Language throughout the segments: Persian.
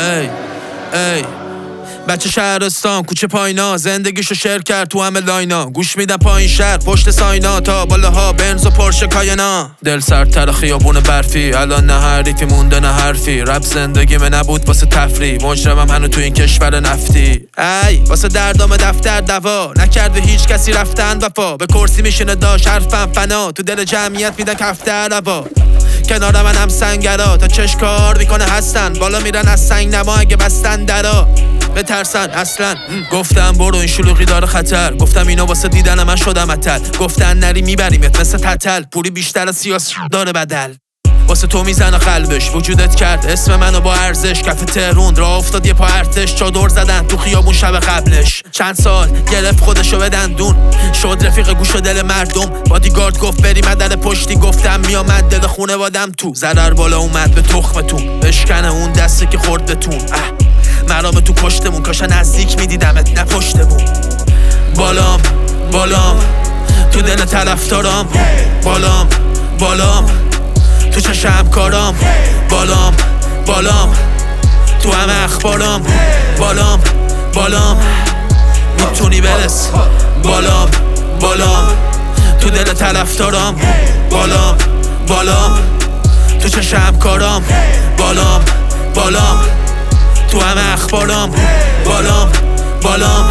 ای ای بچه شهرستان کوچه پاینا زندگیشو شیر کرد تو همه لاینا. گوش میدم پایین شهر پشت ساینا تا بالاها بنز و پرشه کاینا. دل سردتر خیابون برفی الان نه حریفی مونده نه حرفی. رپ زندگی من نبود واسه تفریح مجرمم هنو تو این کشور نفتی. ای واسه دردام دفتر دوا نکرده هیچ کسی رفتن وفا. به کرسی میشینه داش حرفم فنا تو دل جمعیت میدن کفتر روا. کنار من هم سنگرا تا چش کار میکنه هستن بالا میرن از سنگ نما اگه بستن درا بترسن اصلا. گفتم برو این شلوغی داره خطر. گفتم اینا واسه دیدن من شدم اتل. گفتن نری میبریمت مثل تتل. پوری بیشتر از سیاس داره بدل. واسه تو میزنه قلبش وجودت کرد اسم منو با ارزش. کف تهرون راه افتاد یه پا ارتش. چادر زدن تو خیابون شب قبلش. چند سال گرفت خودشو به دندون شد رفیق گوش و دل مردم. بادیگارد گفت بری مدل پشتی گفتم میامد دل خونوادم تو. ضرر بالا اومد به تخمتون بشکنه اون دسته که خورد بتون. مرام تو کشتمون کاشا نزدیک میدیدمت نه پشتمون. بالام بالام تو دل طرفدارام. بالام بالام تو چشم کارام. بالام بالام تو همه اخبارام. بالام بالام میتونی برس. بالام بالام تو دل طرفدارام. بالام بالام تو چشم کارام. بالام بالام تو همه اخبارام. بالام بالام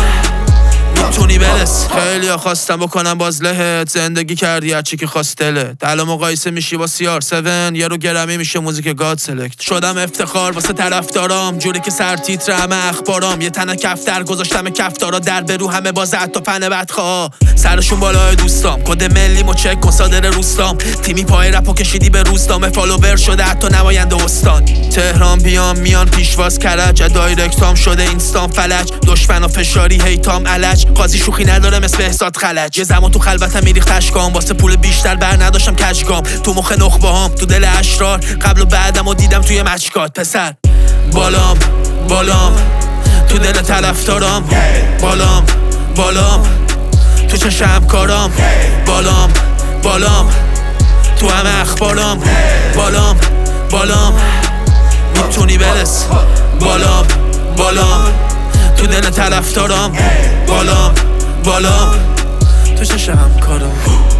میتونی برس. خیلی ها خواستم بکنم باز لهت. زندگی کردی هرچی که خواست دلت. الان مقایسه میشی با CR7 یه رو گرمی میشه موزیک گاد سلکت. شدم افتخار واسه طرفدارام جوری که سر تیتر همه اخبارام. یه تنه کفتر گذاشتم کفتارا در برو همه باز حتی فن بدخواه. سرشون بالای دوستام کد ملی مو چک کن صادر روستام. تیمی پای رپو کشیدی به روستام فالوور شده حتی نماینده استان. تهران بیام میان پیشواز کرج دایرکتام شده اینستام فلج. دشمن و فشاری هیتام علج قاضی شوخی نداره مثل بهزاد خلج. یه زمان تو خلوتم میریخت اشکام واسه پول بیشتر بر نداشتم کجگام. تو مخ نخبه هام تو دل اشرار قبل و بعدم و دیدم توی مچکات پسر. بالام بالام تو دل طرفدارام. بالام بالام تو چشم کارام. بالام بالام تو همه اخبارام. بالام بالام میتونی برس. بالام بالام تو دل طرفدارام. بالام بالام تو چشم کارام.